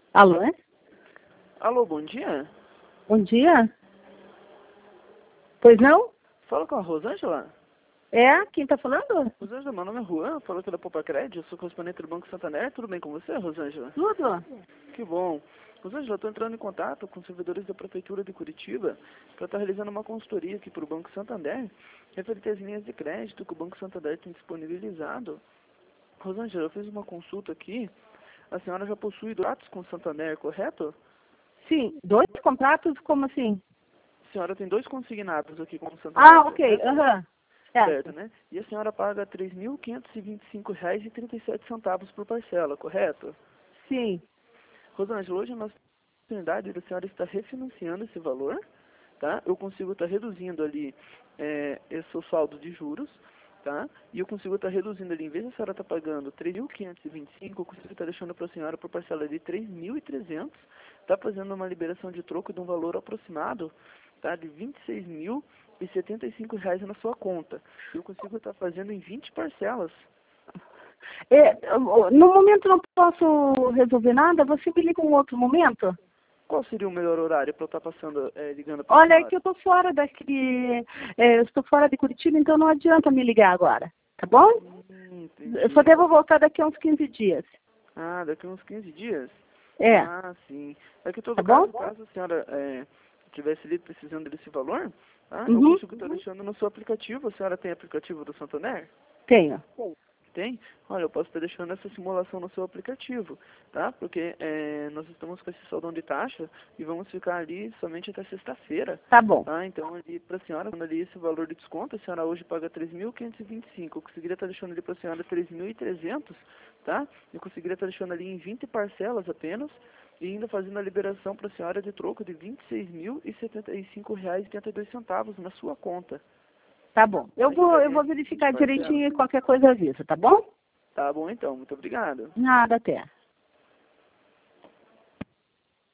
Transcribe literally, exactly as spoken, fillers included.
Alô? Alô, bom dia? Bom dia? Pois não? Fala com a Rosângela? É? Quem tá falando? Rosângela, meu nome é Juan, falo aqui da Poupa Crédito, sou correspondente do Banco Santander. Tudo bem com você, Rosângela? Tudo? Que bom. Rosângela, estou entrando em contato com os servidores da Prefeitura de Curitiba para estar realizando uma consultoria aqui para o Banco Santander, referente às linhas de crédito que o Banco Santander tem disponibilizado. Rosângela, eu fiz uma consulta aqui. A senhora já possui dados com o Santander, correto? Sim. Dois contratos? Como assim? A senhora tem dois consignados aqui com o Santander, Ah, ok. correto? Aham. Certo, Certo. né? E a senhora paga três mil quinhentos e vinte e cinco reais e trinta e sete centavos por parcela, correto? Sim. Rosângela, hoje nós temos a oportunidade da senhora estar refinanciando esse valor, tá? Eu consigo estar reduzindo ali é, esse seu saldo de juros, tá? E eu consigo estar reduzindo ali, em vez de a senhora estar pagando três mil quinhentos e vinte e cinco, eu consigo estar deixando para a senhora por parcela de três mil e trezentos, tá fazendo uma liberação de troco de um valor aproximado, tá? De vinte e seis mil e setenta e cinco reais na sua conta. Eu consigo estar fazendo em vinte parcelas. É, no momento não posso resolver nada, você me liga um outro momento? Qual seria o melhor horário para eu estar passando, é, ligando para a Olha, é senhora? que eu tô fora daqui, é, eu estou fora de Curitiba, então não adianta me ligar agora, tá bom? Hum, Eu só entendi. devo voltar daqui a uns quinze dias. Ah, daqui a uns quinze dias? É, Ah, sim. É que em tá todo bom? caso, caso a senhora é, tivesse ali precisando desse valor, tá? Eu Uhum. consigo estar deixando no seu aplicativo. A senhora tem aplicativo do Santander? Tenho. Tem? Olha, eu posso estar deixando essa simulação no seu aplicativo, tá? Porque é, nós estamos com esse saldão de taxa e vamos ficar ali somente até sexta-feira, Tá bom. tá? Então, ali para a senhora, quando ali esse valor de desconto, a senhora hoje paga três mil quinhentos e vinte e cinco. Eu conseguiria estar deixando ali para a senhora três mil e trezentos, tá? Eu conseguiria estar deixando ali em vinte parcelas apenas e ainda fazendo a liberação para a senhora de troco de vinte e seis mil e setenta e cinco reais e oitenta e dois centavos na sua conta. Tá bom. Eu Aí vou, eu ficaria vou em vinte verificar parcelas. direitinho e qualquer coisa avisa, tá bom? Tá bom então, muito obrigado. Nada, até.